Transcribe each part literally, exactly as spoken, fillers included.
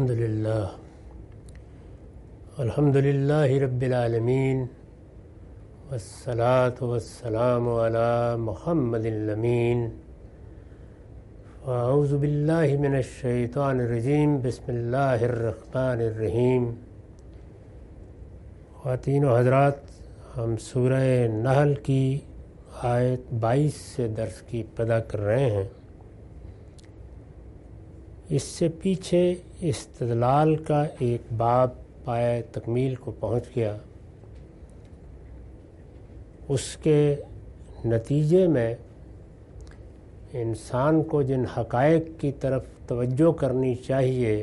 الحمد للہ الحمد للہ رب العالمین والصلاة والسلام علی محمد الامین اعوذ باللہ من الشیطان الرجیم بسم اللہ الرحمن الرحیم۔ خواتین و حضرات، ہم سورہ نحل کی آیت بائیس سے درس کی ابتدا کر رہے ہیں۔ اس سے پیچھے استدلال کا ایک باب پائے تکمیل کو پہنچ گیا۔ اس کے نتیجے میں انسان کو جن حقائق کی طرف توجہ کرنی چاہیے،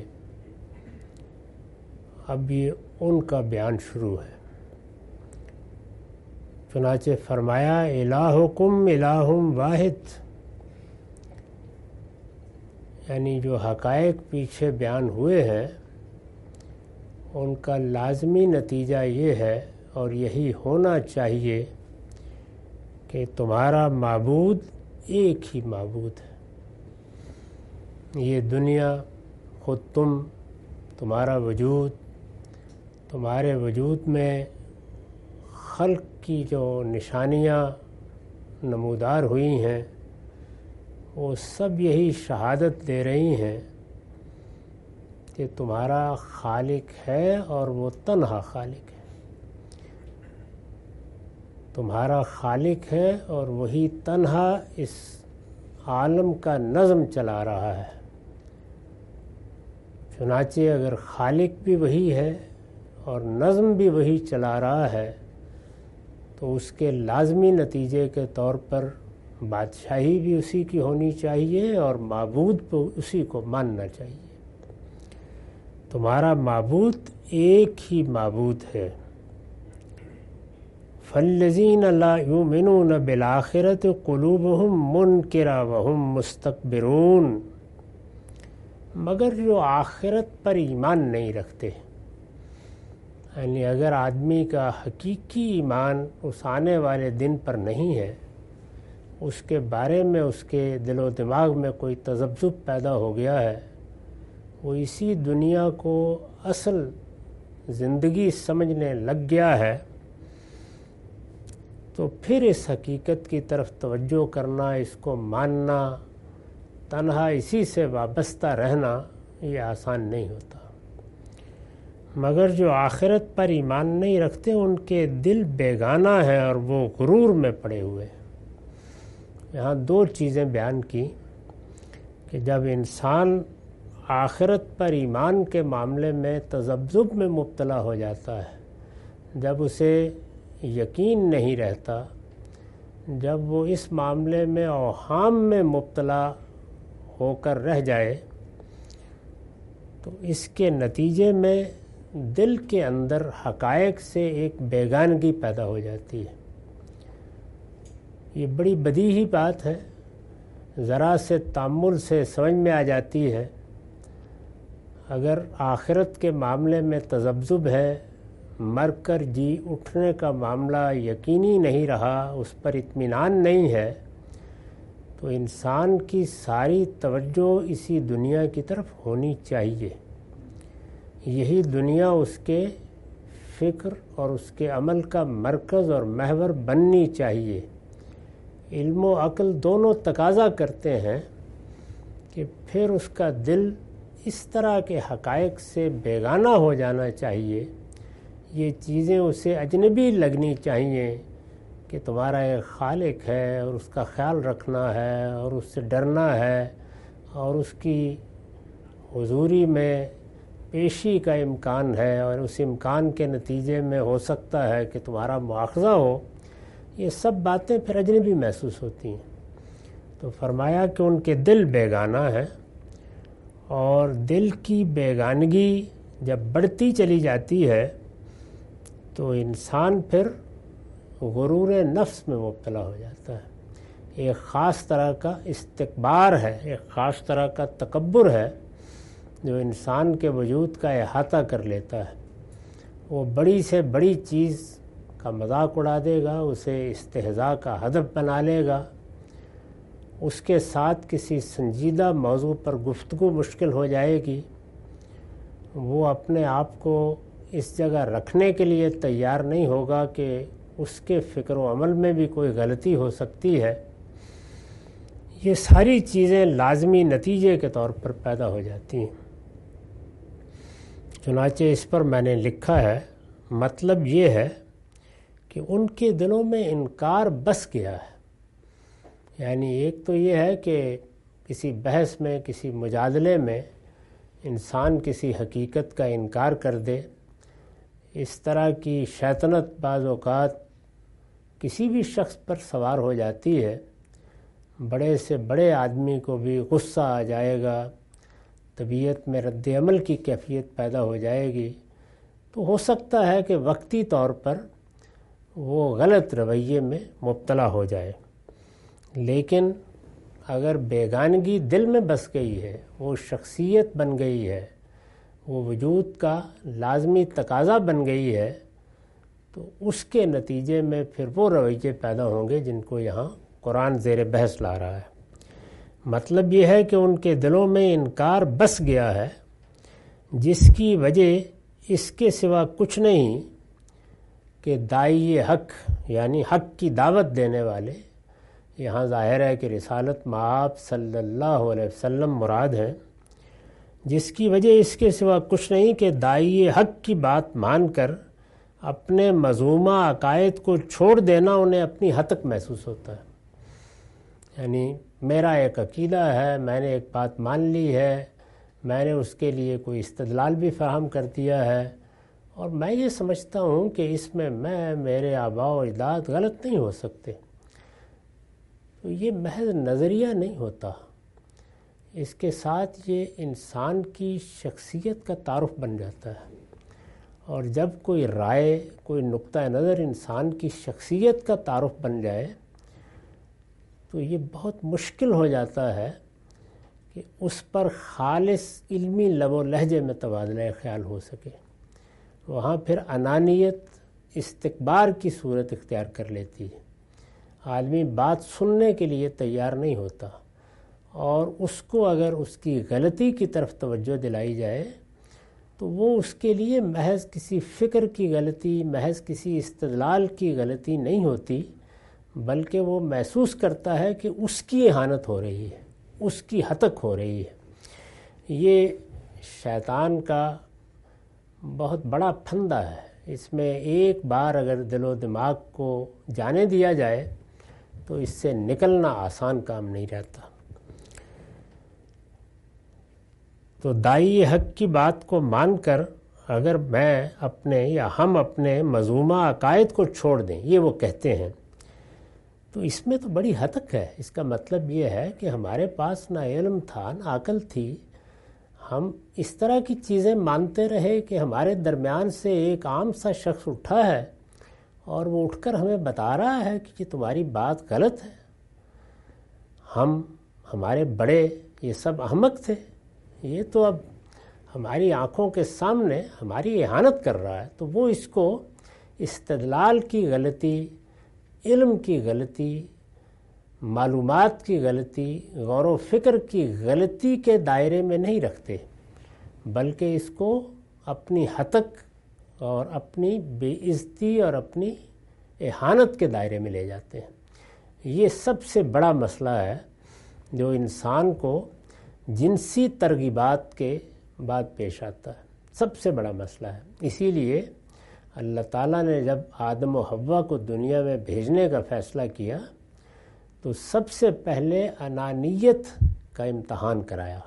اب یہ ان کا بیان شروع ہے۔ چنانچہ فرمایا الہکم الہ واحد، یعنی جو حقائق پیچھے بیان ہوئے ہیں ان کا لازمی نتیجہ یہ ہے اور یہی ہونا چاہیے کہ تمہارا معبود ایک ہی معبود ہے۔ یہ دنیا، خود تم، تمہارا وجود، تمہارے وجود میں خلق کی جو نشانیاں نمودار ہوئی ہیں وہ سب یہی شہادت دے رہی ہیں کہ تمہارا خالق ہے اور وہ تنہا خالق ہے۔ تمہارا خالق ہے اور وہی تنہا اس عالم کا نظم چلا رہا ہے۔ چنانچہ اگر خالق بھی وہی ہے اور نظم بھی وہی چلا رہا ہے تو اس کے لازمی نتیجے کے طور پر بادشاہی بھی اسی کی ہونی چاہیے اور معبود کو اسی کو ماننا چاہیے۔ تمہارا معبود ایک ہی معبود ہے۔ فالذین لا یؤمنون بالآخرۃ قلوبہم منکرہ وہم مستکبرون، مگر جو آخرت پر ایمان نہیں رکھتے، یعنی اگر آدمی کا حقیقی ایمان اس آنے والے دن پر نہیں ہے، اس کے بارے میں اس کے دل و دماغ میں کوئی تذبذب پیدا ہو گیا ہے، وہ اسی دنیا کو اصل زندگی سمجھنے لگ گیا ہے، تو پھر اس حقیقت کی طرف توجہ کرنا، اس کو ماننا، تنہا اسی سے وابستہ رہنا یہ آسان نہیں ہوتا۔ مگر جو آخرت پر ایمان نہیں رکھتے ان کے دل بیگانہ ہیں اور وہ غرور میں پڑے ہوئے ہیں۔ یہاں دو چیزیں بیان کی کہ جب انسان آخرت پر ایمان کے معاملے میں تذبذب میں مبتلا ہو جاتا ہے، جب اسے یقین نہیں رہتا، جب وہ اس معاملے میں اوہام میں مبتلا ہو کر رہ جائے، تو اس کے نتیجے میں دل کے اندر حقائق سے ایک بیگانگی پیدا ہو جاتی ہے۔ یہ بڑی بدیہی بات ہے، ذرا سے تأمل سے سمجھ میں آ جاتی ہے۔ اگر آخرت کے معاملے میں تذبذب ہے، مر کر جی اٹھنے کا معاملہ یقینی نہیں رہا، اس پر اطمینان نہیں ہے، تو انسان کی ساری توجہ اسی دنیا کی طرف ہونی چاہیے۔ یہی دنیا اس کے فکر اور اس کے عمل کا مرکز اور محور بننی چاہیے۔ علم و عقل دونوں تقاضا کرتے ہیں کہ پھر اس کا دل اس طرح کے حقائق سے بیگانہ ہو جانا چاہیے، یہ چیزیں اسے اجنبی لگنی چاہیے کہ تمہارا ایک خالق ہے اور اس کا خیال رکھنا ہے اور اس سے ڈرنا ہے اور اس کی حضوری میں پیشی کا امکان ہے اور اس امکان کے نتیجے میں ہو سکتا ہے کہ تمہارا مواخذہ ہو۔ یہ سب باتیں پھر اجنبی محسوس ہوتی ہیں۔ تو فرمایا کہ ان کے دل بیگانہ ہیں، اور دل کی بیگانگی جب بڑھتی چلی جاتی ہے تو انسان پھر غرور نفس میں مبتلا ہو جاتا ہے۔ ایک خاص طرح کا استکبار ہے، ایک خاص طرح کا تکبر ہے جو انسان کے وجود کا احاطہ کر لیتا ہے۔ وہ بڑی سے بڑی چیز کا مذاق اڑا دے گا، اسے استہزاء کا ہدف بنا لے گا، اس کے ساتھ کسی سنجیدہ موضوع پر گفتگو مشکل ہو جائے گی، وہ اپنے آپ کو اس جگہ رکھنے کے لیے تیار نہیں ہوگا کہ اس کے فکر و عمل میں بھی کوئی غلطی ہو سکتی ہے، یہ ساری چیزیں لازمی نتیجے کے طور پر پیدا ہو جاتی ہیں۔ چنانچہ اس پر میں نے لکھا ہے، مطلب یہ ہے کہ ان کے دلوں میں انکار بس گیا ہے۔ یعنی ایک تو یہ ہے کہ کسی بحث میں، کسی مجادلے میں انسان کسی حقیقت کا انکار کر دے، اس طرح کی شیطنت بعض اوقات کسی بھی شخص پر سوار ہو جاتی ہے، بڑے سے بڑے آدمی کو بھی غصہ آ جائے گا، طبیعت میں رد عمل کی کیفیت پیدا ہو جائے گی، تو ہو سکتا ہے کہ وقتی طور پر وہ غلط رویے میں مبتلا ہو جائے، لیکن اگر بیگانگی دل میں بس گئی ہے، وہ شخصیت بن گئی ہے، وہ وجود کا لازمی تقاضا بن گئی ہے، تو اس کے نتیجے میں پھر وہ رویے پیدا ہوں گے جن کو یہاں قرآن زیر بحث لا رہا ہے۔ مطلب یہ ہے کہ ان کے دلوں میں انکار بس گیا ہے، جس کی وجہ اس کے سوا کچھ نہیں کہ داعی حق یعنی حق کی دعوت دینے والے، یہاں ظاہر ہے کہ رسالت مآب صلی اللہ علیہ وسلم مراد ہیں، جس کی وجہ اس کے سوا کچھ نہیں کہ داعی حق کی بات مان کر اپنے مذمومہ عقائد کو چھوڑ دینا انہیں اپنی ہتک محسوس ہوتا ہے۔ یعنی میرا ایک عقیدہ ہے، میں نے ایک بات مان لی ہے، میں نے اس کے لیے کوئی استدلال بھی فراہم کر دیا ہے، اور میں یہ سمجھتا ہوں کہ اس میں میں میرے آباء و اجداد غلط نہیں ہو سکتے، تو یہ محض نظریہ نہیں ہوتا، اس کے ساتھ یہ انسان کی شخصیت کا تعارف بن جاتا ہے۔ اور جب کوئی رائے، کوئی نقطہ نظر انسان کی شخصیت کا تعارف بن جائے تو یہ بہت مشکل ہو جاتا ہے کہ اس پر خالص علمی لب و لہجے میں تبادلہ خیال ہو سکے۔ وہاں پھر انانیت استکبار کی صورت اختیار کر لیتی ہے، آدمی بات سننے کے لیے تیار نہیں ہوتا، اور اس کو اگر اس کی غلطی کی طرف توجہ دلائی جائے تو وہ اس کے لیے محض کسی فکر کی غلطی، محض کسی استدلال کی غلطی نہیں ہوتی، بلکہ وہ محسوس کرتا ہے کہ اس کی اہانت ہو رہی ہے، اس کی ہتک ہو رہی ہے۔ یہ شیطان کا بہت بڑا پھندہ ہے، اس میں ایک بار اگر دل و دماغ کو جانے دیا جائے تو اس سے نکلنا آسان کام نہیں رہتا۔ تو داعی حق کی بات کو مان کر اگر میں اپنے یا ہم اپنے مذمومہ عقائد کو چھوڑ دیں، یہ وہ کہتے ہیں، تو اس میں تو بڑی ہتک ہے۔ اس کا مطلب یہ ہے کہ ہمارے پاس نہ علم تھا، نہ عقل تھی، ہم اس طرح کی چیزیں مانتے رہے کہ ہمارے درمیان سے ایک عام سا شخص اٹھا ہے اور وہ اٹھ کر ہمیں بتا رہا ہے کہ یہ تمہاری بات غلط ہے۔ ہم، ہمارے بڑے، یہ سب احمق تھے، یہ تو اب ہماری آنکھوں کے سامنے ہماری اہانت کر رہا ہے، تو وہ اس کو استدلال کی غلطی، علم کی غلطی، معلومات کی غلطی، غور و فکر کی غلطی کے دائرے میں نہیں رکھتے، بلکہ اس کو اپنی ہتک اور اپنی بے عزتی اور اپنی اہانت کے دائرے میں لے جاتے ہیں۔ یہ سب سے بڑا مسئلہ ہے جو انسان کو جنسی ترغیبات کے بعد پیش آتا ہے، سب سے بڑا مسئلہ ہے۔ اسی لیے اللہ تعالیٰ نے جب آدم و حوا کو دنیا میں بھیجنے کا فیصلہ کیا تو سب سے پہلے انانیت کا امتحان کرایا،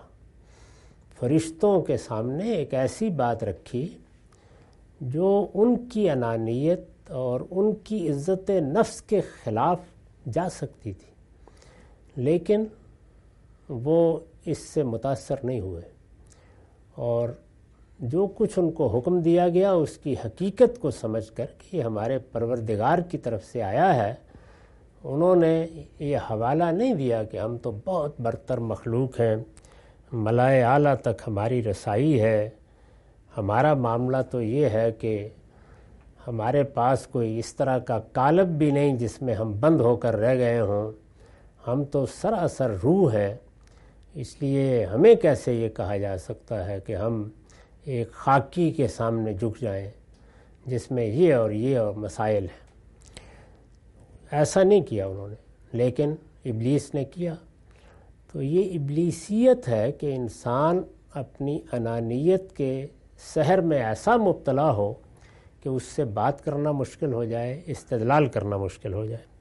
فرشتوں کے سامنے ایک ایسی بات رکھی جو ان کی انانیت اور ان کی عزت نفس کے خلاف جا سکتی تھی، لیکن وہ اس سے متاثر نہیں ہوئے، اور جو کچھ ان کو حکم دیا گیا اس کی حقیقت کو سمجھ کر کہ یہ ہمارے پروردگار کی طرف سے آیا ہے، انہوں نے یہ حوالہ نہیں دیا کہ ہم تو بہت برتر مخلوق ہیں، ملائے اعلیٰ تک ہماری رسائی ہے، ہمارا معاملہ تو یہ ہے کہ ہمارے پاس کوئی اس طرح کا قالب بھی نہیں جس میں ہم بند ہو کر رہ گئے ہوں، ہم تو سراسر روح ہیں، اس لیے ہمیں کیسے یہ کہا جا سکتا ہے کہ ہم ایک خاکی کے سامنے جھک جائیں جس میں یہ اور یہ اور مسائل ہیں. ایسا نہیں کیا انہوں نے، لیکن ابلیس نے کیا. تو یہ ابلیسیت ہے کہ انسان اپنی انانیت کے سحر میں ایسا مبتلا ہو کہ اس سے بات کرنا مشکل ہو جائے، استدلال کرنا مشکل ہو جائے.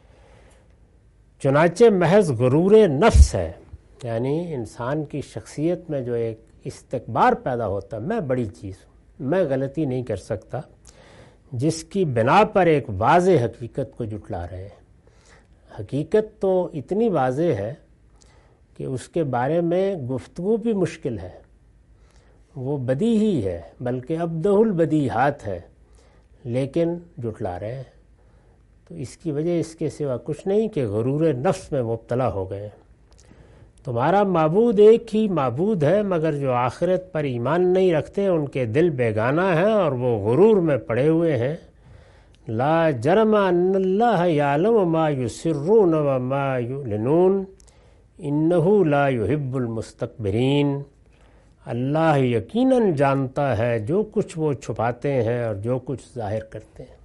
چنانچہ محض غرور نفس ہے، یعنی انسان کی شخصیت میں جو ایک استکبار پیدا ہوتا ہے، میں بڑی چیز ہوں، میں غلطی نہیں کر سکتا، جس کی بنا پر ایک واضح حقیقت کو جھٹلا رہے ہیں. حقیقت تو اتنی واضح ہے کہ اس کے بارے میں گفتگو بھی مشکل ہے، وہ بدی ہی ہے، بلکہ ابدہ البدیہات ہے، لیکن جھٹلا رہے ہیں. تو اس کی وجہ اس کے سوا کچھ نہیں کہ غرور نفس میں مبتلا ہو گئے. تمہارا معبود ایک ہی معبود ہے، مگر جو آخرت پر ایمان نہیں رکھتے ان کے دل بیگانہ ہیں اور وہ غرور میں پڑے ہوئے ہیں. لا جرم ان اللہ یعلم ما یسرون وما یعلنون انہ لا یحب المستکبرین. اللہ یقیناً جانتا ہے جو کچھ وہ چھپاتے ہیں اور جو کچھ ظاہر کرتے ہیں.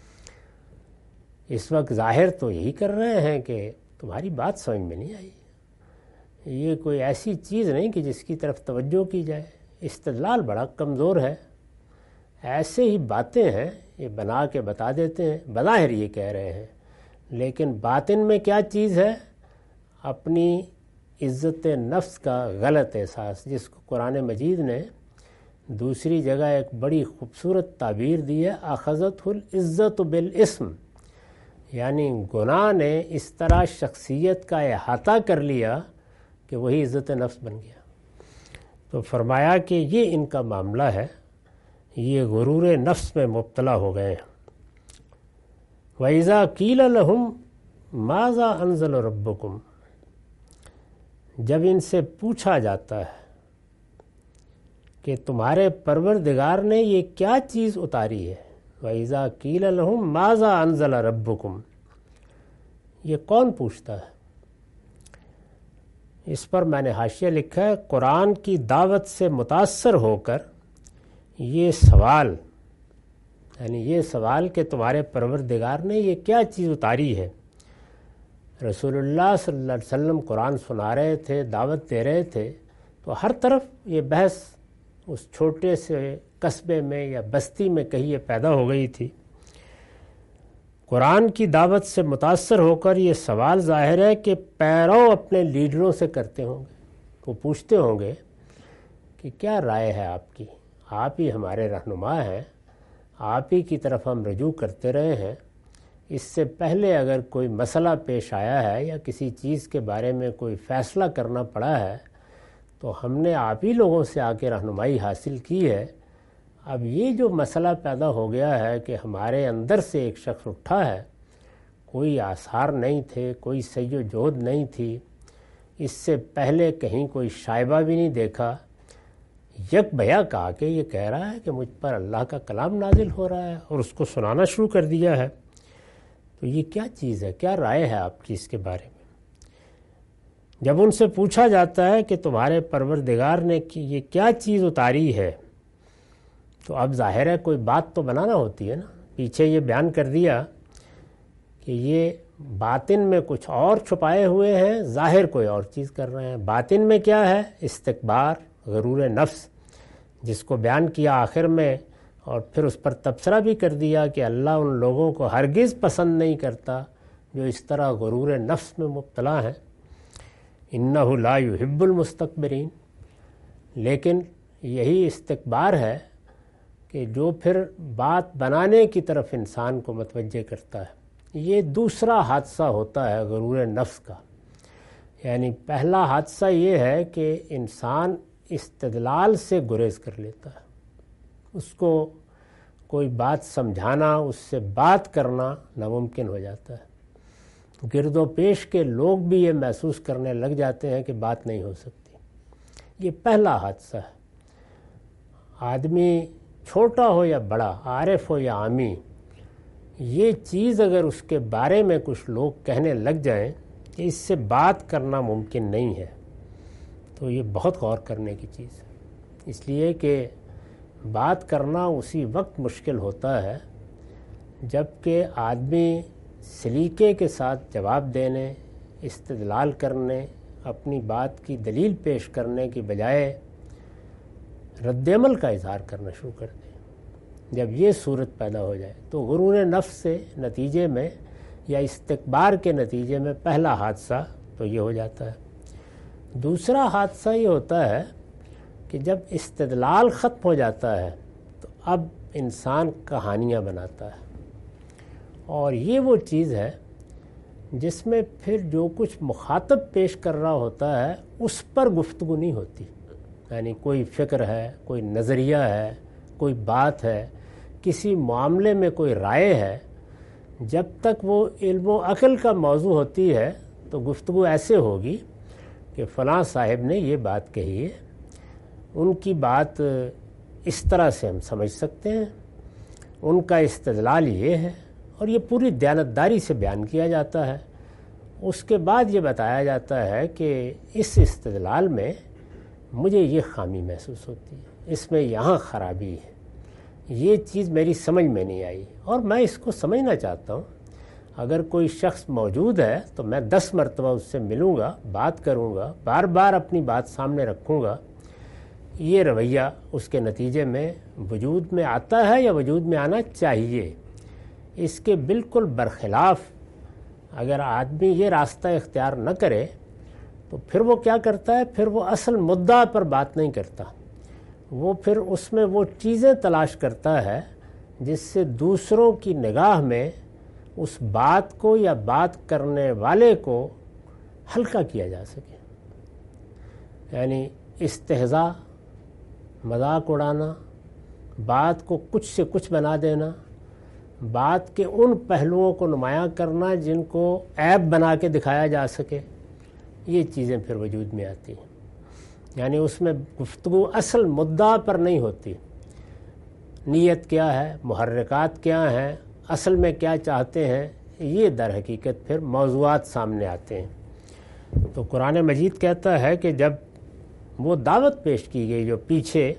اس وقت ظاہر تو یہی کر رہے ہیں کہ تمہاری بات سمجھ میں نہیں آئی. یہ کوئی ایسی چیز نہیں کہ جس کی طرف توجہ کی جائے. استدلال بڑا کمزور ہے. ایسے ہی باتیں ہیں، یہ بنا کے بتا دیتے ہیں، بظاہر یہ کہہ رہے ہیں، لیکن باطن میں کیا چیز ہے؟ اپنی عزت نفس کا غلط احساس، جس کو قرآن مجید نے دوسری جگہ ایک بڑی خوبصورت تعبیر دی ہے، اخذت العزت بالاسم، یعنی گناہ نے اس طرح شخصیت کا احاطہ کر لیا کہ وہی عزت نفس بن گیا. تو فرمایا کہ یہ ان کا معاملہ ہے، یہ غرور نفس میں مبتلا ہو گئے ہیں. وَإِذَا قِيلَ لَهُمْ مَاذَا أَنزَلَ رَبُّكُمْ، جب ان سے پوچھا جاتا ہے کہ تمہارے پروردگار نے یہ کیا چیز اتاری ہے. وَإِذَا قِيلَ لَهُمْ مَاذَا أَنزَلَ رَبُّكُمْ، یہ کون پوچھتا ہے؟ اس پر میں نے حاشیہ لکھا ہے، قرآن کی دعوت سے متاثر ہو کر یہ سوال، یعنی یہ سوال کہ تمہارے پروردگار نے یہ کیا چیز اتاری ہے. رسول اللہ صلی اللہ علیہ وسلم قرآن سنا رہے تھے، دعوت دے رہے تھے، تو ہر طرف یہ بحث اس چھوٹے سے قصبے میں یا بستی میں کہیں یہ پیدا ہو گئی تھی. قرآن کی دعوت سے متاثر ہو کر یہ سوال ظاہر ہے کہ پیرو اپنے لیڈروں سے کرتے ہوں گے. وہ پوچھتے ہوں گے کہ کیا رائے ہے آپ کی، آپ ہی ہمارے رہنما ہیں، آپ ہی کی طرف ہم رجوع کرتے رہے ہیں. اس سے پہلے اگر کوئی مسئلہ پیش آیا ہے یا کسی چیز کے بارے میں کوئی فیصلہ کرنا پڑا ہے تو ہم نے آپ ہی لوگوں سے آ کے رہنمائی حاصل کی ہے. اب یہ جو مسئلہ پیدا ہو گیا ہے کہ ہمارے اندر سے ایک شخص اٹھا ہے، کوئی آثار نہیں تھے، کوئی سی و جہد نہیں تھی، اس سے پہلے کہیں کوئی شائبہ بھی نہیں دیکھا، یک بھیا کہا کہ یہ کہہ رہا ہے کہ مجھ پر اللہ کا کلام نازل ہو رہا ہے، اور اس کو سنانا شروع کر دیا ہے. تو یہ کیا چیز ہے، کیا رائے ہے آپ کی اس کے بارے میں؟ جب ان سے پوچھا جاتا ہے کہ تمہارے پروردگار نے یہ کیا چیز اتاری ہے، تو اب ظاہر ہے کوئی بات تو بنانا ہوتی ہے نا. پیچھے یہ بیان کر دیا کہ یہ باطن میں کچھ اور چھپائے ہوئے ہیں، ظاہر کوئی اور چیز کر رہے ہیں. باطن میں کیا ہے؟ استکبار، غرور نفس، جس کو بیان کیا آخر میں، اور پھر اس پر تبصرہ بھی کر دیا کہ اللہ ان لوگوں کو ہرگز پسند نہیں کرتا جو اس طرح غرور نفس میں مبتلا ہیں. انہ لا یحب المستکبرین. لیکن یہی استکبار ہے کہ جو پھر بات بنانے کی طرف انسان کو متوجہ کرتا ہے. یہ دوسرا حادثہ ہوتا ہے غرور نفس کا. یعنی پہلا حادثہ یہ ہے کہ انسان استدلال سے گریز کر لیتا ہے، اس کو کوئی بات سمجھانا، اس سے بات کرنا ناممکن ہو جاتا ہے. گرد و پیش کے لوگ بھی یہ محسوس کرنے لگ جاتے ہیں کہ بات نہیں ہو سکتی. یہ پہلا حادثہ ہے. آدمی چھوٹا ہو یا بڑا، عارف ہو یا عامی، یہ چیز اگر اس کے بارے میں کچھ لوگ کہنے لگ جائیں کہ اس سے بات کرنا ممکن نہیں ہے، تو یہ بہت غور کرنے کی چیز ہے. اس لیے کہ بات کرنا اسی وقت مشکل ہوتا ہے جب کہ آدمی سلیقے کے ساتھ جواب دینے، استدلال کرنے، اپنی بات کی دلیل پیش کرنے کی بجائے رد عمل کا اظہار کرنا شروع کر دے۔ جب یہ صورت پیدا ہو جائے تو غرور نفس سے نتیجے میں یا استکبار کے نتیجے میں پہلا حادثہ تو یہ ہو جاتا ہے۔ دوسرا حادثہ یہ ہوتا ہے کہ جب استدلال ختم ہو جاتا ہے تو اب انسان کہانیاں بناتا ہے، اور یہ وہ چیز ہے جس میں پھر جو کچھ مخاطب پیش کر رہا ہوتا ہے اس پر گفتگو نہیں ہوتی۔ یعنی کوئی فکر ہے، کوئی نظریہ ہے، کوئی بات ہے، کسی معاملے میں کوئی رائے ہے، جب تک وہ علم و عقل کا موضوع ہوتی ہے تو گفتگو ایسے ہوگی کہ فلاں صاحب نے یہ بات کہی ہے، ان کی بات اس طرح سے ہم سمجھ سکتے ہیں، ان کا استدلال یہ ہے، اور یہ پوری دیانتداری سے بیان کیا جاتا ہے۔ اس کے بعد یہ بتایا جاتا ہے کہ اس استدلال میں مجھے یہ خامی محسوس ہوتی ہے، اس میں یہاں خرابی ہے، یہ چیز میری سمجھ میں نہیں آئی، اور میں اس کو سمجھنا چاہتا ہوں۔ اگر کوئی شخص موجود ہے تو میں دس مرتبہ اس سے ملوں گا، بات کروں گا، بار بار اپنی بات سامنے رکھوں گا۔ یہ رویہ اس کے نتیجے میں وجود میں آتا ہے یا وجود میں آنا چاہیے۔ اس کے بالکل برخلاف اگر آدمی یہ راستہ اختیار نہ کرے تو پھر وہ کیا کرتا ہے؟ پھر وہ اصل مدعا پر بات نہیں کرتا، وہ پھر اس میں وہ چیزیں تلاش کرتا ہے جس سے دوسروں کی نگاہ میں اس بات کو یا بات کرنے والے کو ہلکا کیا جا سکے۔ یعنی استہزاء، مذاق اڑانا، بات کو کچھ سے کچھ بنا دینا، بات کے ان پہلوؤں کو نمایاں کرنا جن کو عیب بنا کے دکھایا جا سکے، یہ چیزیں پھر وجود میں آتی ہیں۔ یعنی اس میں گفتگو اصل مدعا پر نہیں ہوتی، نیت کیا ہے، محرکات کیا ہیں، اصل میں کیا چاہتے ہیں، یہ در حقیقت پھر موضوعات سامنے آتے ہیں۔ تو قرآن مجید کہتا ہے کہ جب وہ دعوت پیش کی گئی جو پیچھے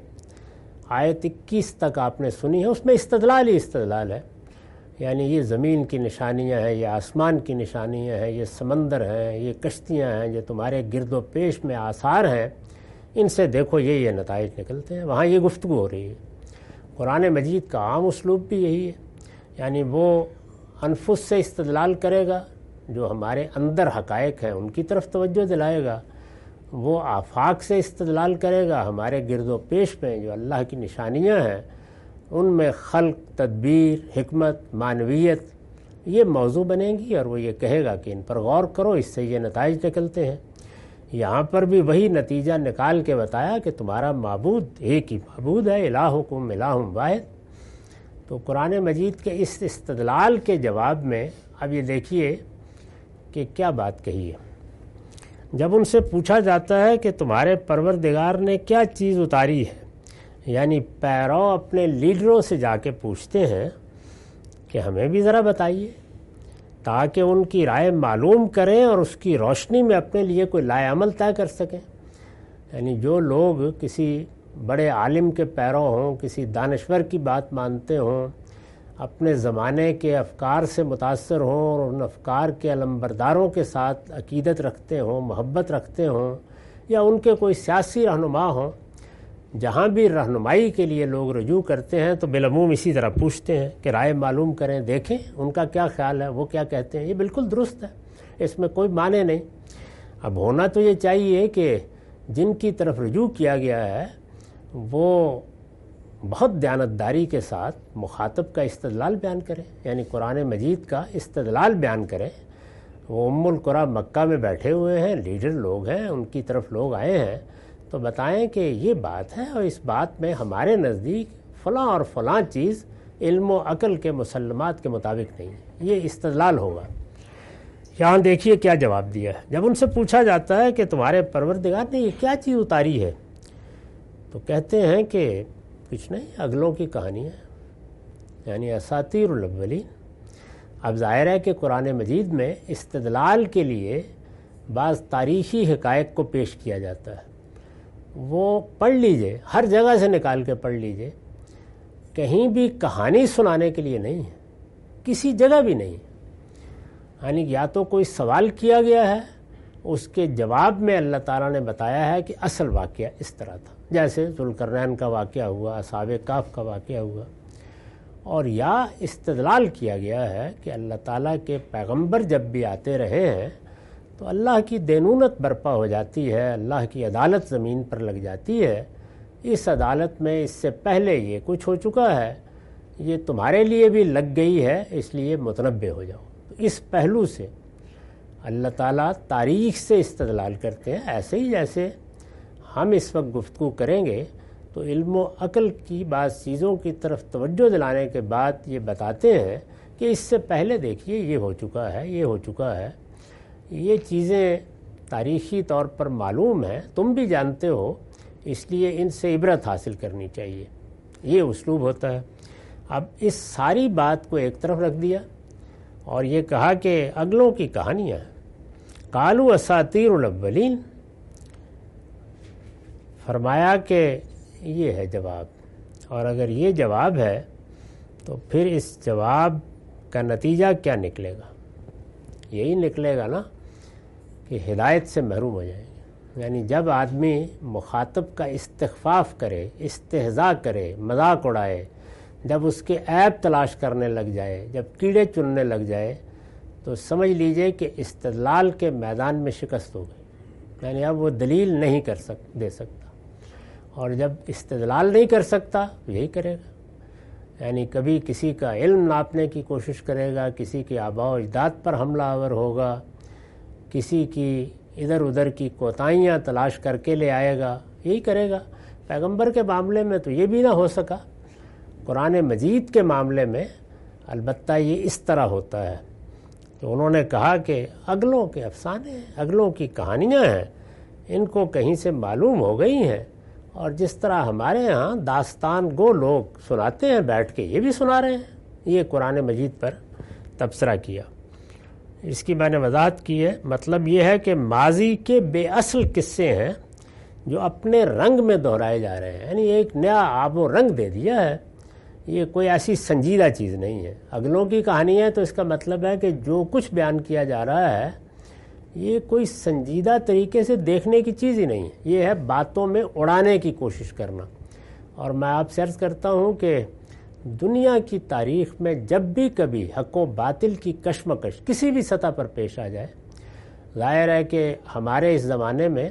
آیت اکیس تک آپ نے سنی ہے، اس میں استدلال ہی استدلال ہے۔ یعنی یہ زمین کی نشانیاں ہیں، یہ آسمان کی نشانیاں ہیں، یہ سمندر ہیں، یہ کشتیاں ہیں، یہ تمہارے گرد و پیش میں آثار ہیں، ان سے دیکھو یہ یہ نتائج نکلتے ہیں۔ وہاں یہ گفتگو ہو رہی ہے۔ قرآن مجید کا عام اسلوب بھی یہی ہے، یعنی وہ انفس سے استدلال کرے گا، جو ہمارے اندر حقائق ہیں ان کی طرف توجہ دلائے گا، وہ آفاق سے استدلال کرے گا، ہمارے گرد و پیش میں جو اللہ کی نشانیاں ہیں ان میں خلق، تدبیر، حکمت، معنویت یہ موضوع بنے گی، اور وہ یہ کہے گا کہ ان پر غور کرو، اس سے یہ نتائج نکلتے ہیں۔ یہاں پر بھی وہی نتیجہ نکال کے بتایا کہ تمہارا معبود ایک ہی معبود ہے، الہکم الہ واحد۔ تو قرآن مجید کے اس استدلال کے جواب میں اب یہ دیکھیے کہ کیا بات کہی ہے۔ جب ان سے پوچھا جاتا ہے کہ تمہارے پروردگار نے کیا چیز اتاری ہے، یعنی پیرو اپنے لیڈروں سے جا کے پوچھتے ہیں کہ ہمیں بھی ذرا بتائیے، تاکہ ان کی رائے معلوم کریں اور اس کی روشنی میں اپنے لیے کوئی لائے عمل طے کر سکیں۔ یعنی جو لوگ کسی بڑے عالم کے پیرو ہوں، کسی دانشور کی بات مانتے ہوں، اپنے زمانے کے افکار سے متاثر ہوں اور ان افکار کے علمبرداروں کے ساتھ عقیدت رکھتے ہوں، محبت رکھتے ہوں، یا ان کے کوئی سیاسی رہنما ہوں، جہاں بھی رہنمائی کے لیے لوگ رجوع کرتے ہیں تو بالعموم اسی طرح پوچھتے ہیں کہ رائے معلوم کریں، دیکھیں ان کا کیا خیال ہے، وہ کیا کہتے ہیں۔ یہ بالکل درست ہے، اس میں کوئی معنی نہیں۔ اب ہونا تو یہ چاہیے کہ جن کی طرف رجوع کیا گیا ہے وہ بہت دیانتداری کے ساتھ مخاطب کا استدلال بیان کریں، یعنی قرآن مجید کا استدلال بیان کریں۔ وہ ام القریٰ مکہ میں بیٹھے ہوئے ہیں، لیڈر لوگ ہیں، ان کی طرف لوگ آئے ہیں، تو بتائیں کہ یہ بات ہے اور اس بات میں ہمارے نزدیک فلاں اور فلاں چیز علم و عقل کے مسلمات کے مطابق نہیں ہے، یہ استدلال ہوگا۔ یہاں دیکھیے کیا جواب دیا ہے۔ جب ان سے پوچھا جاتا ہے کہ تمہارے پروردگار نے یہ کیا چیز اتاری ہے، تو کہتے ہیں کہ کچھ نہیں، اگلوں کی کہانی ہے، یعنی اساطیر الاولین۔ اب ظاہر ہے کہ قرآن مجید میں استدلال کے لیے بعض تاریخی حقائق کو پیش کیا جاتا ہے، وہ پڑھ لیجئے، ہر جگہ سے نکال کے پڑھ لیجئے، کہیں بھی کہانی سنانے کے لیے نہیں ہے، کسی جگہ بھی نہیں. یعنی یا تو کوئی سوال کیا گیا ہے، اس کے جواب میں اللہ تعالیٰ نے بتایا ہے کہ اصل واقعہ اس طرح تھا، جیسے ذوالقرنین کا واقعہ ہوا، اصحاب کہف کا واقعہ ہوا. اور یا استدلال کیا گیا ہے کہ اللہ تعالیٰ کے پیغمبر جب بھی آتے رہے ہیں تو اللہ کی دینونت برپا ہو جاتی ہے، اللہ کی عدالت زمین پر لگ جاتی ہے. اس عدالت میں اس سے پہلے یہ کچھ ہو چکا ہے، یہ تمہارے لیے بھی لگ گئی ہے، اس لیے متنبع ہو جاؤ. اس پہلو سے اللہ تعالیٰ تاریخ سے استدلال کرتے ہیں. ایسے ہی جیسے ہم اس وقت گفتگو کریں گے تو علم و عقل کی بعض چیزوں کی طرف توجہ دلانے کے بعد یہ بتاتے ہیں کہ اس سے پہلے دیکھیے یہ ہو چکا ہے، یہ ہو چکا ہے. یہ چیزیں تاریخی طور پر معلوم ہیں، تم بھی جانتے ہو، اس لیے ان سے عبرت حاصل کرنی چاہیے. یہ اسلوب ہوتا ہے. اب اس ساری بات کو ایک طرف رکھ دیا اور یہ کہا کہ اگلوں کی کہانیاں ہیں. قالوا اساطیر الاولین، فرمایا کہ یہ ہے جواب. اور اگر یہ جواب ہے تو پھر اس جواب کا نتیجہ کیا نکلے گا؟ یہی نکلے گا نا کہ ہدایت سے محروم ہو جائیں گے. یعنی جب آدمی مخاطب کا استخفاف کرے، استہزاء کرے، مذاق اڑائے، جب اس کے عیب تلاش کرنے لگ جائے، جب کیڑے چننے لگ جائے، تو سمجھ لیجئے کہ استدلال کے میدان میں شکست ہو گئی. یعنی اب وہ دلیل نہیں کر سک دے سکتا. اور جب استدلال نہیں کر سکتا یہی کرے گا. یعنی کبھی کسی کا علم ناپنے کی کوشش کرے گا، کسی کے آباء و اجداد پر حملہ آور ہوگا، کسی کی ادھر ادھر کی کوتاہیاں تلاش کر کے لے آئے گا، یہی کرے گا. پیغمبر کے معاملے میں تو یہ بھی نہ ہو سکا. قرآن مجید کے معاملے میں البتہ یہ اس طرح ہوتا ہے. تو انہوں نے کہا کہ اگلوں کے افسانے ہیں، اگلوں کی کہانیاں ہیں، ان کو کہیں سے معلوم ہو گئی ہیں. اور جس طرح ہمارے ہاں داستان گو لوگ سناتے ہیں بیٹھ کے، یہ بھی سنا رہے ہیں. یہ قرآن مجید پر تبصرہ کیا. اس کی میں نے وضاحت کی ہے. مطلب یہ ہے کہ ماضی کے بے اصل قصے ہیں جو اپنے رنگ میں دہرائے جا رہے ہیں. یعنی ایک نیا آب و رنگ دے دیا ہے. یہ کوئی ایسی سنجیدہ چیز نہیں ہے. اگلوں کی کہانی ہے تو اس کا مطلب ہے کہ جو کچھ بیان کیا جا رہا ہے یہ کوئی سنجیدہ طریقے سے دیکھنے کی چیز ہی نہیں ہے. یہ ہے باتوں میں اڑانے کی کوشش کرنا. اور میں آپ سے عرض کرتا ہوں کہ دنیا کی تاریخ میں جب بھی کبھی حق و باطل کی کشمکش کسی بھی سطح پر پیش آ جائے، ظاہر ہے کہ ہمارے اس زمانے میں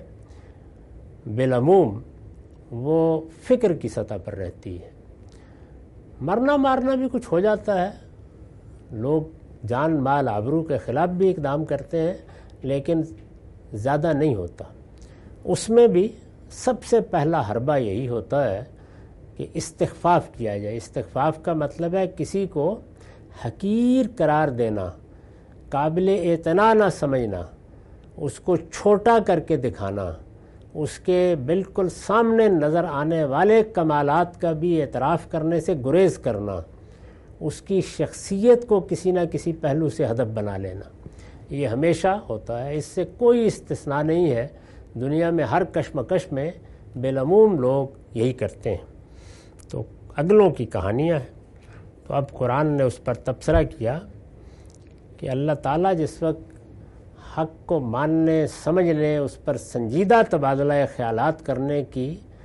بالعموم وہ فکر کی سطح پر رہتی ہے. مرنا مارنا بھی کچھ ہو جاتا ہے، لوگ جان مال آبرو کے خلاف بھی اقدام کرتے ہیں، لیکن زیادہ نہیں ہوتا. اس میں بھی سب سے پہلا حربہ یہی ہوتا ہے کہ استخفاف کیا جائے. استخفاف کا مطلب ہے کسی کو حقیر قرار دینا، قابل اعتنا نہ سمجھنا، اس کو چھوٹا کر کے دکھانا، اس کے بالکل سامنے نظر آنے والے کمالات کا بھی اعتراف کرنے سے گریز کرنا، اس کی شخصیت کو کسی نہ کسی پہلو سے ہدف بنا لینا. یہ ہمیشہ ہوتا ہے، اس سے کوئی استثناء نہیں ہے. دنیا میں ہر کشمکش میں بالعموم لوگ یہی کرتے ہیں. تو اگلوں کی کہانیاں ہیں. تو اب قرآن نے اس پر تبصرہ کیا کہ اللہ تعالیٰ جس وقت حق کو ماننے، سمجھنے، اس پر سنجیدہ تبادلہ خیالات کرنے کی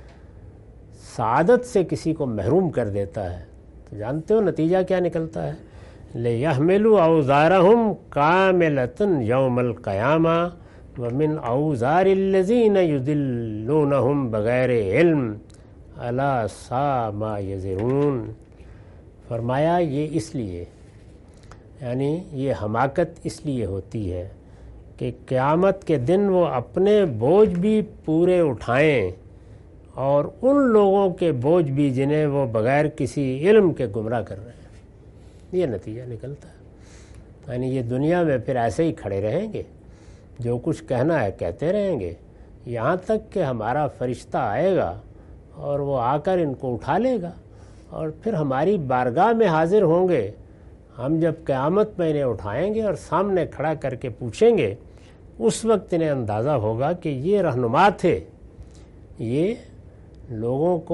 سعادت سے کسی کو محروم کر دیتا ہے تو جانتے ہو نتیجہ کیا نکلتا ہے. لِيَحْمِلُوا أَوْزَارَهُمْ كَامِلَةً يَوْمَ الْقِيَامَةِ وَمِنْ أَوْزَارِ الَّذِينَ يُضِلُّونَهُمْ بِغَيْرِ عِلْمٍ أَلَا سَاءَ مَا يَزِرُونَ. فرمایا یہ اس لیے، یعنی یہ حماقت اس لیے ہوتی ہے کہ قیامت کے دن وہ اپنے بوجھ بھی پورے اٹھائیں اور ان لوگوں کے بوجھ بھی جنہیں وہ بغیر کسی علم کے گمراہ کر رہے ہیں. یہ نتیجہ نکلتا ہے. یعنی یہ دنیا میں پھر ایسے ہی کھڑے رہیں گے، جو کچھ کہنا ہے کہتے رہیں گے، یہاں تک کہ ہمارا فرشتہ آئے گا اور وہ آ کر ان کو اٹھا لے گا اور پھر ہماری بارگاہ میں حاضر ہوں گے. ہم جب قیامت میں انہیں اٹھائیں گے اور سامنے کھڑا کر کے پوچھیں گے، اس وقت انہیں اندازہ ہوگا کہ یہ رہنما تھے، یہ لوگوں کو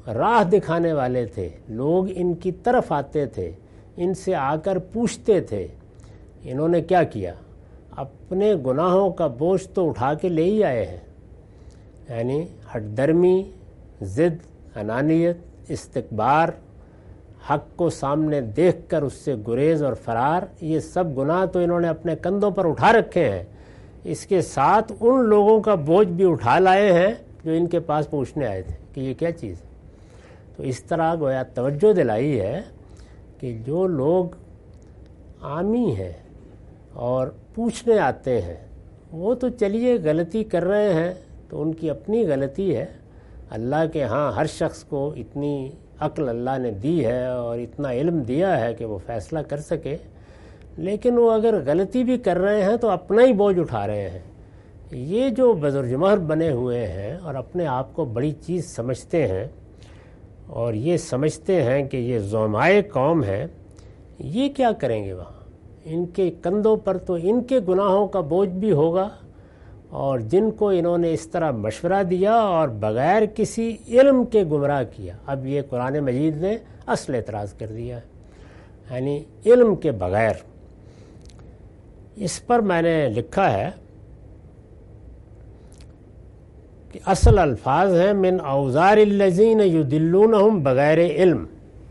راہ دکھانے والے تھے، لوگ ان کی طرف آتے تھے، ان سے آ کر پوچھتے تھے، انہوں نے کیا کیا؟ اپنے گناہوں کا بوجھ تو اٹھا کے لے ہی آئے ہیں، یعنی ہٹ درمی، ضد، انانیت، استکبار، حق کو سامنے دیکھ کر اس سے گریز اور فرار، یہ سب گناہ تو انہوں نے اپنے کندھوں پر اٹھا رکھے ہیں، اس کے ساتھ ان لوگوں کا بوجھ بھی اٹھا لائے ہیں جو ان کے پاس پوچھنے آئے تھے کہ یہ کیا چیز ہے۔ تو اس طرح گویا توجہ دلائی ہے کہ جو لوگ عامی ہیں اور پوچھنے آتے ہیں وہ تو چلیے غلطی کر رہے ہیں تو ان کی اپنی غلطی ہے، اللہ کے ہاں ہر شخص کو اتنی عقل اللہ نے دی ہے اور اتنا علم دیا ہے کہ وہ فیصلہ کر سکے، لیکن وہ اگر غلطی بھی کر رہے ہیں تو اپنا ہی بوجھ اٹھا رہے ہیں۔ یہ جو بزرجمہر بنے ہوئے ہیں اور اپنے آپ کو بڑی چیز سمجھتے ہیں اور یہ سمجھتے ہیں کہ یہ زومائے قوم ہے، یہ کیا کریں گے وہاں؟ ان کے کندھوں پر تو ان کے گناہوں کا بوجھ بھی ہوگا، اور جن کو انہوں نے اس طرح مشورہ دیا اور بغیر کسی علم کے گمراہ کیا۔ اب یہ قرآن مجید نے اصل اعتراض کر دیا ہے، یعنی علم کے بغیر۔ اس پر میں نے لکھا ہے کہ اصل الفاظ ہیں من اوزار الذین یضلونہم بغیر علم،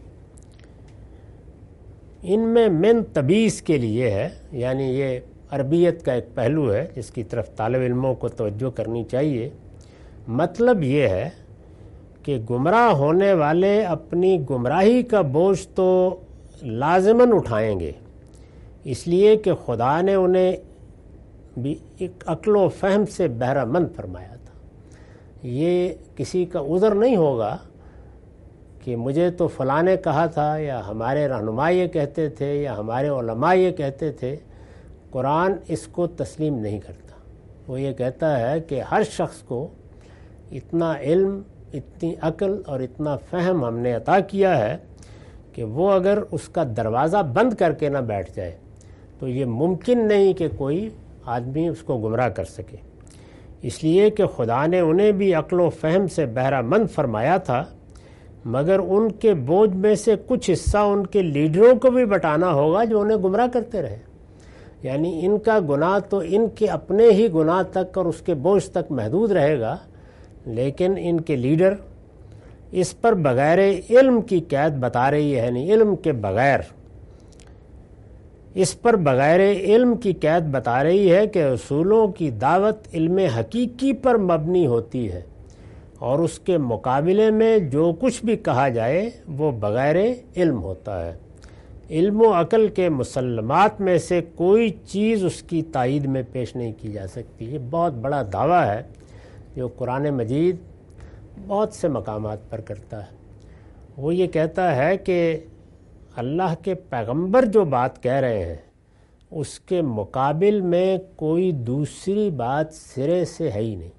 ان میں من تبیس کے لیے ہے، یعنی یہ عربیت کا ایک پہلو ہے جس کی طرف طالب علموں کو توجہ کرنی چاہیے۔ مطلب یہ ہے کہ گمراہ ہونے والے اپنی گمراہی کا بوجھ تو لازماً اٹھائیں گے، اس لیے کہ خدا نے انہیں بھی ایک عقل و فہم سے بہرہ مند فرمایا تھا۔ یہ کسی کا عذر نہیں ہوگا کہ مجھے تو فلاں نے کہا تھا، یا ہمارے رہنما یہ کہتے تھے، یا ہمارے علماء یہ کہتے تھے۔ قرآن اس کو تسلیم نہیں کرتا، وہ یہ کہتا ہے کہ ہر شخص کو اتنا علم، اتنی عقل اور اتنا فہم ہم نے عطا کیا ہے کہ وہ اگر اس کا دروازہ بند کر کے نہ بیٹھ جائے تو یہ ممکن نہیں کہ کوئی آدمی اس کو گمراہ کر سکے، اس لیے کہ خدا نے انہیں بھی عقل و فہم سے بہرہ مند فرمایا تھا، مگر ان کے بوجھ میں سے کچھ حصہ ان کے لیڈروں کو بھی بٹانا ہوگا جو انہیں گمراہ کرتے رہے۔ یعنی ان کا گناہ تو ان کے اپنے ہی گناہ تک اور اس کے بوجھ تک محدود رہے گا، لیکن ان کے لیڈر اس پر بغیر علم کی قید بتا رہی ہے، یعنی علم کے بغیر اس پر بغیر علم کی قید بتا رہی ہے کہ اصولوں کی دعوت علم حقیقی پر مبنی ہوتی ہے، اور اس کے مقابلے میں جو کچھ بھی کہا جائے وہ بغیر علم ہوتا ہے۔ علم و عقل کے مسلمات میں سے کوئی چیز اس کی تائید میں پیش نہیں کی جا سکتی۔ یہ بہت بڑا دعویٰ ہے جو قرآن مجید بہت سے مقامات پر کرتا ہے۔ وہ یہ کہتا ہے کہ اللہ کے پیغمبر جو بات کہہ رہے ہیں اس کے مقابل میں کوئی دوسری بات سرے سے ہے ہی نہیں،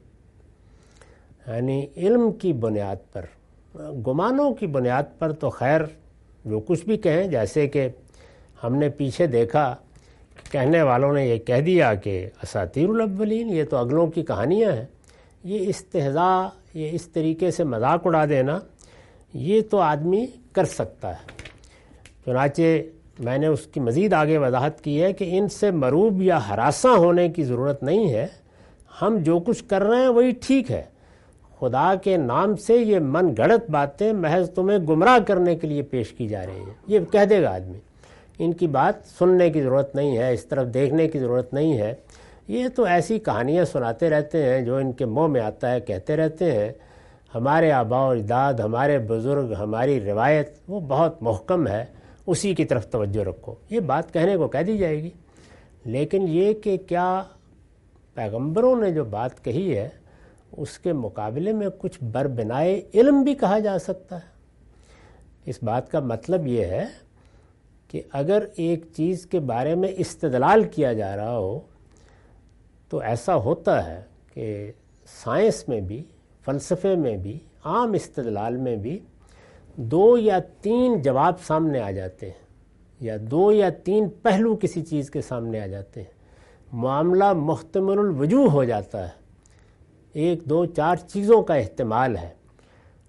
یعنی علم کی بنیاد پر۔ گمانوں کی بنیاد پر تو خیر جو کچھ بھی کہیں، جیسے کہ ہم نے پیچھے دیکھا کہ کہنے والوں نے یہ کہہ دیا کہ اساطیر الاولین، یہ تو اگلوں کی کہانیاں ہیں۔ یہ استہزاء، یہ اس طریقے سے مذاق اڑا دینا، یہ تو آدمی کر سکتا ہے۔ چنانچہ میں نے اس کی مزید آگے وضاحت کی ہے کہ ان سے مروب یا ہراساں ہونے کی ضرورت نہیں ہے، ہم جو کچھ کر رہے ہیں وہی ٹھیک ہے۔ خدا کے نام سے یہ من گھڑت باتیں محض تمہیں گمراہ کرنے کے لیے پیش کی جا رہی ہیں، یہ کہہ دے گا آدمی۔ ان کی بات سننے کی ضرورت نہیں ہے، اس طرف دیکھنے کی ضرورت نہیں ہے، یہ تو ایسی کہانیاں سناتے رہتے ہیں جو ان کے منہ میں آتا ہے کہتے رہتے ہیں۔ ہمارے آباء و اجداد، ہمارے بزرگ، ہماری روایت وہ بہت محکم ہے، اسی کی طرف توجہ رکھو، یہ بات کہنے کو کہہ دی جائے گی۔ لیکن یہ کہ کیا پیغمبروں نے جو بات کہی ہے اس کے مقابلے میں کچھ بربنائے علم بھی کہا جا سکتا ہے؟ اس بات کا مطلب یہ ہے کہ اگر ایک چیز کے بارے میں استدلال کیا جا رہا ہو تو ایسا ہوتا ہے کہ سائنس میں بھی، فلسفے میں بھی، عام استدلال میں بھی دو یا تین جواب سامنے آ جاتے ہیں، یا دو یا تین پہلو کسی چیز کے سامنے آ جاتے ہیں، معاملہ محتمل الوجوہ ہو جاتا ہے، ایک دو چار چیزوں کا احتمال ہے،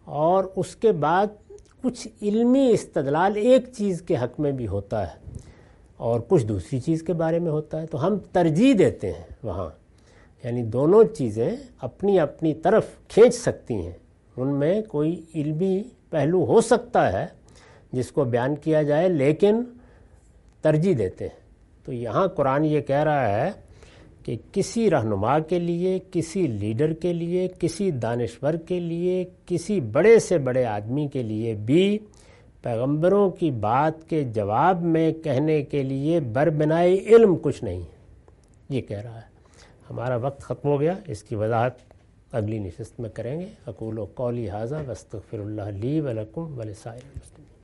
اور اس کے بعد کچھ علمی استدلال ایک چیز کے حق میں بھی ہوتا ہے اور کچھ دوسری چیز کے بارے میں ہوتا ہے، تو ہم ترجیح دیتے ہیں وہاں، یعنی دونوں چیزیں اپنی اپنی طرف کھینچ سکتی ہیں، ان میں کوئی علمی پہلو ہو سکتا ہے جس کو بیان کیا جائے، لیکن ترجیح دیتے ہیں۔ تو یہاں قرآن یہ کہہ رہا ہے کہ کسی رہنما کے لیے، کسی لیڈر کے لیے، کسی دانشور کے لیے، کسی بڑے سے بڑے آدمی کے لیے بھی پیغمبروں کی بات کے جواب میں کہنے کے لیے بربنائے علم کچھ نہیں ہے، یہ کہہ رہا ہے۔ ہمارا وقت ختم ہو گیا، اس کی وضاحت اگلی نشست میں کریں گے۔ اقول قولی ھذا واستغفر اللہ لی ولکم ولسائر المسلمین۔